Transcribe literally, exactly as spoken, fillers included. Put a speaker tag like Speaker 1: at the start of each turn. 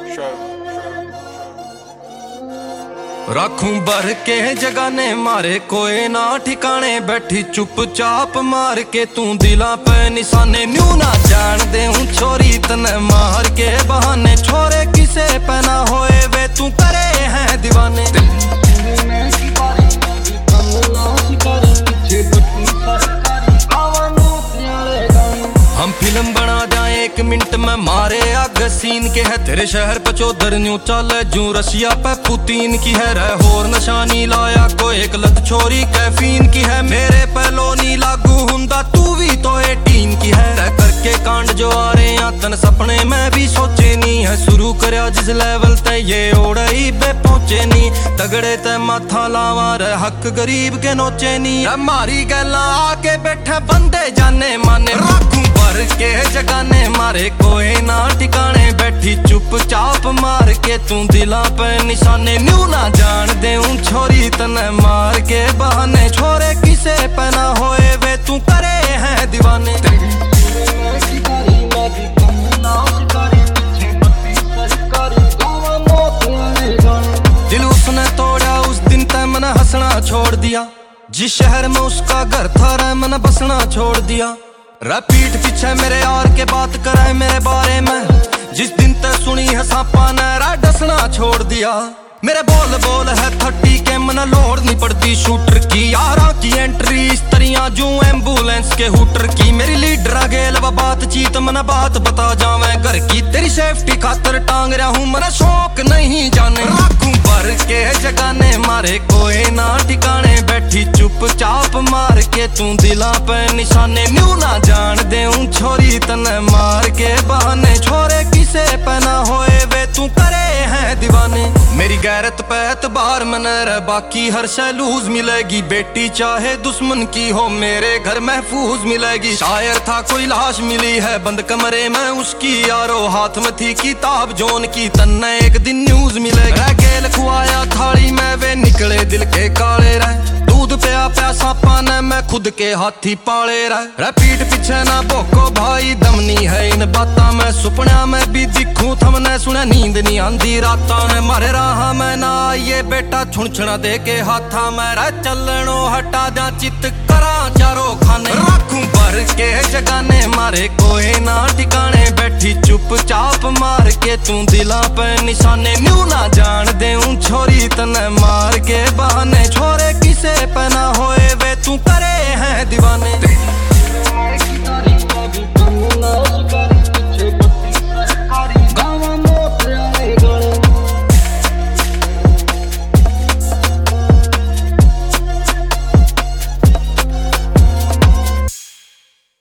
Speaker 1: रखूं भर के जगाने मारे कोई ना ठिकाने, बैठी चुपचाप मार के तू दिला पे निशाने। न्यू ना जान दे हूँ छोरी तने मार के बहाने, छोरे किसे पे ना होए वे तू करे हैं दीवाने। हम फिल्म बना जाए एक मिनट में मारे आग सीन के है, तेरे शहर पे चौधर न्यू चल जू रशिया पे पुतीन की है। रह होर नशानी लाया को एक लत छोरी कैफीन की है, मेरे पहलो नी लागू हुंदा तू भी तो एटीन की है। तय करके कांड जो आ रहे हैं तन सपने में भी सोचे नी है, शुरू करया जिस लेवल ते ये ओड़ई बे पहुंचे नी। तगड़े ते माथा लावा रे हक गरीब के नोचे नी, मारी गैला आके बैठे बंदे जाने माने। रखूं भर के जगाने मारे कोई ना ठिकाने, बैठी चुपचाप मार के तू दिला पे निशाने। न्यू ना जान दे हूँ छोरी तने मार के बहाने, छोरे किसे पे ना होए वे तू करे हैं दीवाने। दिल उसने तोड़ा उस दिन तय मैंने हंसना छोड़ दिया, जिस शहर में उसका घर था रे मैंने बसना छोड़ दिया। पीठ पीछे मेरे यार के बात करे मेरे बारे में, जिस दिन तक सुनी है सांपा ने रा डसना छोड़ दिया। मेरे बोल बोल है थर्टी के मन लोड नहीं पड़ती शूटर की, यारा की एंट्री इस तरिया जो एम्बुलेंस के हुटर की। मेरी लीडर गेल व बातचीत मन बात बता जावे घर की, तेरी सेफ्टी खातर टांग रहा हूँ मन शौक नहीं जाने। रखूं भर के जगाने मारे कोई ना ठिकाने, बैठी चुपचाप मार के तू दिला पे निशाने। न्यू ना जान दे हूँ छोरी तने मार के बहाने, छोरे किसे पे ना होए वे तू करे हैं दीवाने। मेरी गैरत पे एतबार में न रह बाकी हर शय लूज मिलेगी, बेटी चाहे दुश्मन की हो मेरे घर महफूज मिलेगी। शायर था कोई लाश मिली है बंद कमरे में उसकी, यारो हाथ में थी किताब जोन की तन्ने एक दिन न्यूज मिलेगी। गेल खुआया थाली में वे निकले दिल के काले रह, दूध पिया प्यासा पाने में खुद के हाथी पाले रह। पीठ पीछे ना भोको भाई दमनी है इन बातों में, सुपना में भी दिखूं थमने सुने नींद नहीं आंदी रातों में। मारे राह में ना ये बेटा छुणछुणा दे के हाथा में रह, चलनो हटा जा चित करा चारों खाने। रखूं भर के जगाने मारे कोई ना ठिकाने, बैठी चुपचाप मार के तू दिला पे निशाने। न्यू ना जान दे हूँ छोरी तने मार के बहाने, छोरे किसे पे ना होए वे तू करे हैं दीवाने।